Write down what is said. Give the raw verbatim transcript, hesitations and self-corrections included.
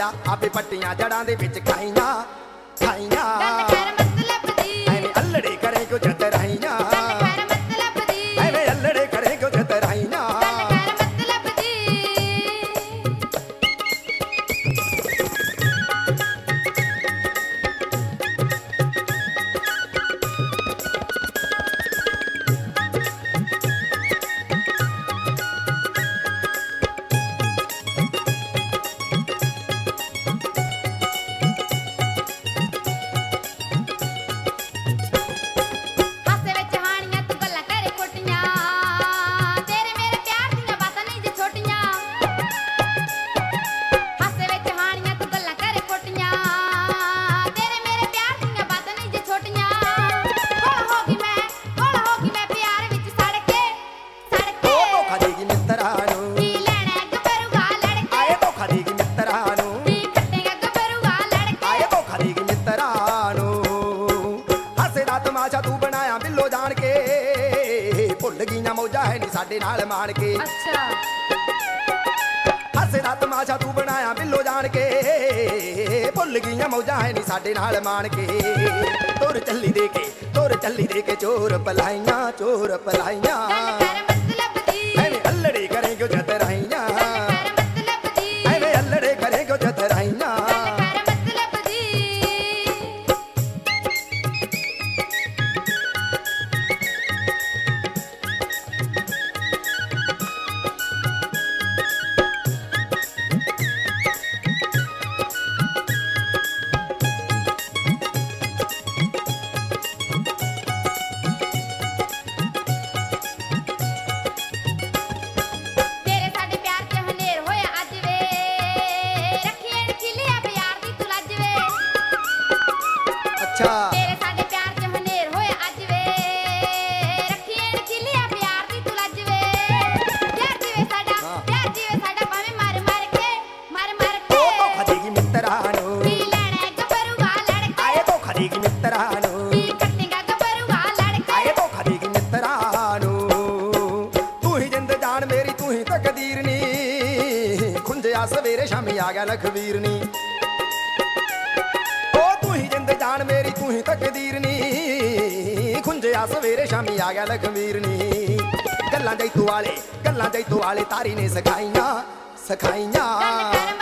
ਲਿਆ ਆਪੇ ਪੱਟੀਆਂ ਜੜਾਂ ਦੇ ਵਿੱਚ ਖਾਈਆਂ ਖਾਈਆਂ ਗੱਲ ਕਰ ਮਤਲਬ ਦੀ ਐਵੇਂ ਅਲੜੇ ਕਰੇ ਕਿਉਂ ਚਤਰਾਈਆਂ ਗੱਲ ਕਰ ਮਤਲਬ ਦੀ ਐਵੇਂ ਅਲੜੇ ਕਰੇ ਕਿਉਂ ਚਤਰਾਈਆਂ ਗੱਲ ਕਰ ਮਤਲਬ ਦੀ ਹਾਸੇ ਵਿੱਚ ਹਾਣੀਆਂ ਤੂੰ ਗੱਲਾਂ ਕਰੇ ਖੋਟੀਆਂ ਤੇਰੇ ਮੇਰੇ ਪਿਆਰ ਦੀਆਂ ਬਾਤਾਂ ਨਹੀਂ ਜੇ ਛੋਟੀਆਂ ਹਾਸੇ ਵਿੱਚ ਹਾਣੀਆਂ ਤੂੰ ਗੱਲਾਂ ਕਰੇ ਖੋਟੀਆਂ ਤੇਰੇ ਮੇਰੇ ਪਿਆਰ ਦੀਆਂ ਬਾਤਾਂ ਨਹੀਂ ਜੇ ਛੋਟੀਆਂ ਕੋਲ ਹੋ ਗਈ ਮੈਂ ਕੋਲ ਹੋ ਗਈ ਮੈਂ ਪਿਆਰ ਵਿੱਚ ਸੜ ਕੇ ਸੜ ਕੇ ਉਹ ਧੋਖਾ ਦੇਗੀ ਮਿੱਤਰਾਂ ਨੂੰ ਕੀ ਲੈਣਾ ਗੱਭਰੂਗਾ ਲੜ ਕੇ ਆਏ ਧੋਖਾ ਦੇਗੀ ਮਿੱਤਰਾਂ ਨੂੰ ਕੀ ਕੱਟੇਗਾ ਗੱਭਰੂਗਾ ਲੜ ਕੇ ਆਏ ਧੋਖਾ ਦੇਗੀ ਮਿੱਤਰਾਂ ਨੂੰ ਹਾਸੇ ਦਾ ਤਮਾਸ਼ਾ ਤੂੰ ਬਣਾਇਆ ਬਿੱਲੋ ਜਾਣ ਕੇ ਭੁੱਲ ਗਈਆਂ ਮੌਜਾਂ ਹੈ ਨੀ ਸਾਡੇ ਨਾਲ ਮਾਣ ਕੇ ਅੱਛਾ ਹਾਸੇ ਦਾ ਤਮਾਸ਼ਾ ਤੂੰ ਬਣਾਇਆ ਬਿੱਲੋ ਜਾਣ ਕੇ ਭੁੱਲ ਗਈਆਂ ਮੌਜਾਂ ਹੈ ਨੀ ਸਾਡੇ ਨਾਲ ਮਾਣ ਕੇ ਤੁਰ ਚੱਲੀ ਦੇ ਕੇ ਤੁਰ ਚੱਲੀ ਦੇ ਕੇ ਚੋਰ ਪਲਾਈਆਂ ਚੋਰ ਪਲਾਈਆਂ ਗੱਲ ਕਰ ਮਤਲਬ ਦੀ ਐਵੇਂ ਅਲੜੇ ਕਰੇ ਕਿਉਂ ਚਤਰਾਈਆਂ ਗੱਲ ਕਰ ਮਤਲਬ ਦੀ ਐਵੇਂ ਅਲੜੇ ਕਰੇ ਕਿਉਂ ਚਤਰਾਈਆਂ ਗੱਲ ਕਰ ਮਤਲਬ ਦੀ ਤੇਰੇ ਸਾਡੇ ਪਿਆਰ 'ਚ ਹਨੇਰ ਹੋਇਆ ਅੱਜ ਵੇ ਰੱਖੀਏ ਨੀ ਖਿਲਿਆ ਪਿਆਰ ਦੀ ਤੂੰ ਲੱਜ ਵੇ ਅੱਛਾ ਤੇਰੇ ਸਾਡੇ ਪਿਆਰ 'ਚ ਹਨੇਰ ਹੋਇਆ ਅੱਜ ਵੇ ਰੱਖੀਏ ਨੀ ਖਿਲਿਆ ਪਿਆਰ ਦੀ ਤੂੰ ਲੱਜ ਵੇ ਪਿਆਰ ਜੀਵੇ ਸਾਡਾ ਪਿਆਰ ਜੀਵੇ ਸਾਡਾ ਭਾਵੇਂ ਮਰ ਮਰ ਕੇ ਮਰ ਮਰ ਕੇ ਉਹ ਧੋਖਾ ਦੇਗੀ ਮਿੱਤਰਾਂ ਨੂੰ ਕੀ ਲੈਣਾ ਗੱਭਰੂਗਾ ਲੜ ਕੇ ਆਏ ਧੋਖਾ ਦੇਗੀ ਮਿੱਤਰਾਂ ਨੂੰ ਕੀ ਕੱਟੇਗਾ ਗੱਭਰੂਗਾ ਲੜ ਕੇ ਆਏ ਧੋਖਾ ਦੇਗੀ ਮਿੱਤਰਾਂ ਨੂੰ ਤੂੰ ਹੀ ਜਿੰਦ ਜਾਨ ਮੇਰੀ ਤੂੰ ਹੀ ਤਕਦੀਰ ਨੀ ਖੁੰਝਿਆ ਸਵੇਰੇ ਸ਼ਾਮੀ ਆ ਗਿਆ ਲਖਵੀਰ ਨੀ ਉਹ ਤੂੰ ਹੀ ਜਿੰਦ ਜਾਨ ਮੇਰੀ ਤੂੰ ਹੀ ਤਕਦੀਰ ਨੀ ਖੁੰਝਿਆ ਸਵੇਰੇ ਸ਼ਾਮੀ ਆ ਗਿਆ ਲਖਵੀਰ ਨੀ ਗੱਲਾਂ ਜੈਤੂ ਵਾਲੇ ਗੱਲਾਂ ਜੈਤੂ ਵਾਲੇ ਤਾਰੀ ਨੇ ਸਿਖਾਈਆਂ ਸਿਖਾਈਆਂ ਗੱਲ ਕਰ